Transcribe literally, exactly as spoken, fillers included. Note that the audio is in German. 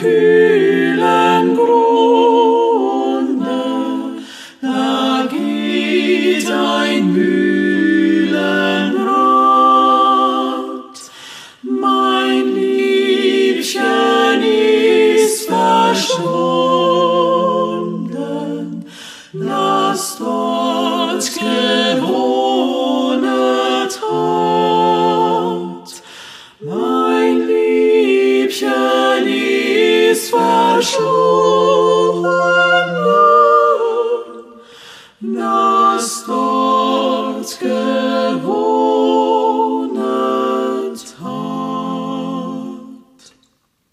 kühlen Grunde, da geht ein Mühlenrad. Mein Liebchen ist verschwunden, das dort gewohnet hat. Mein Liebchen ist verschwunden,